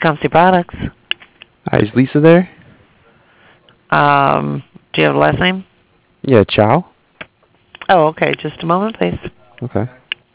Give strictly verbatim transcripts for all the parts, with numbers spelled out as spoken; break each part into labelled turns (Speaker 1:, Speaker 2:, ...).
Speaker 1: Comsy Products.
Speaker 2: Hi, is Lisa there?
Speaker 1: Um, do you have a last name?
Speaker 2: Yeah, Chow.
Speaker 1: Oh, okay. Just a moment, please.
Speaker 2: Okay.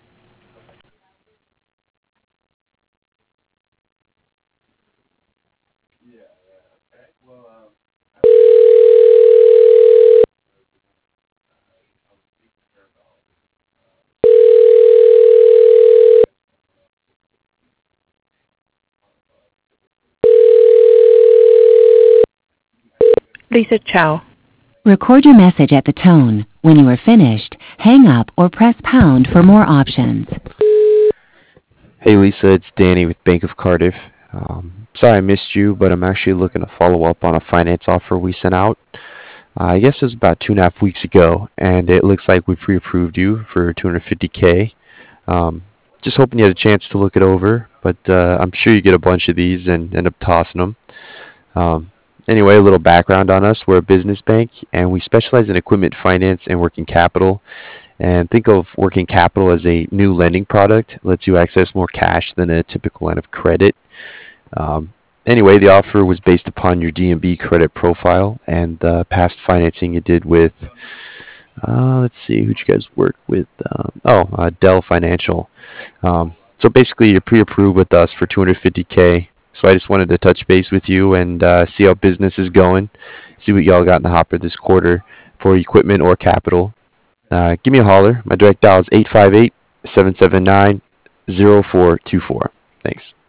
Speaker 1: Lisa Chow.
Speaker 3: Record your message at the tone. When you are finished, hang up or press pound for more options.
Speaker 2: Hey, Lisa, it's Danny with Bank of Cardiff. Um, sorry I missed you, but I'm actually looking to follow up on a finance offer we sent out. Uh, I guess it was about two and a half weeks ago, and it looks like we pre-approved you for two hundred fifty k. Um, just hoping you had a chance to look it over, but uh, I'm sure you get a bunch of these and end up tossing them. Um, anyway, a little background on us. We're a business bank, and we specialize in equipment finance and working capital. And think of working capital as a new lending product. It lets you access more cash than a typical line of credit. Um, anyway, the offer was based upon your D and B credit profile and the past financing you did with, uh, let's see, who'd you guys work with? Um, oh, uh, Dell Financial. Um, so basically, you're pre-approved with us for two hundred fifty k. So I just wanted to touch base with you and uh, see how business is going, see what y'all got in the hopper this quarter for equipment or capital. Uh, give me a holler. My direct dial is eight five eight, seven seven nine, zero four two four. Thanks.